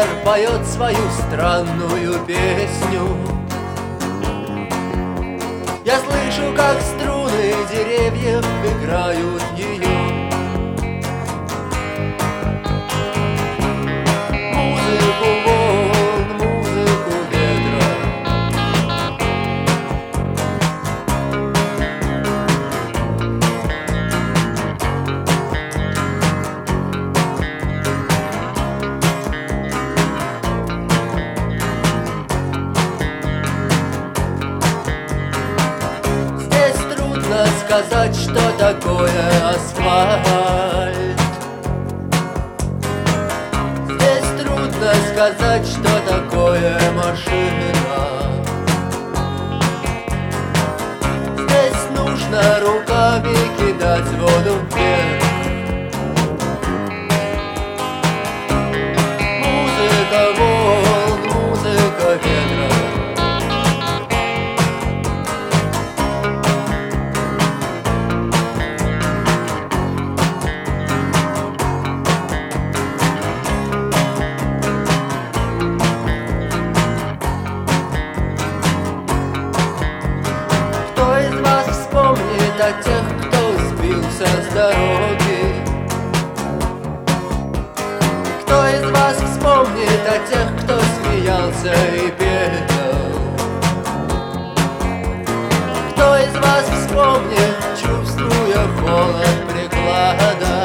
ветер поет свою странную песню. Я слышу, как струны деревьев играют ее. Музыку волн, музыку ветра. Сказать, что такое асфальт. Здесь трудно сказать, что такое машина. Здесь нужно руками кидать воду вверх. Музыка волн, музыка ветра. О тех, кто сбился с дороги. Кто из вас вспомнит о тех, кто смеялся и пел? Кто из вас вспомнит, чувствуя холод приклада?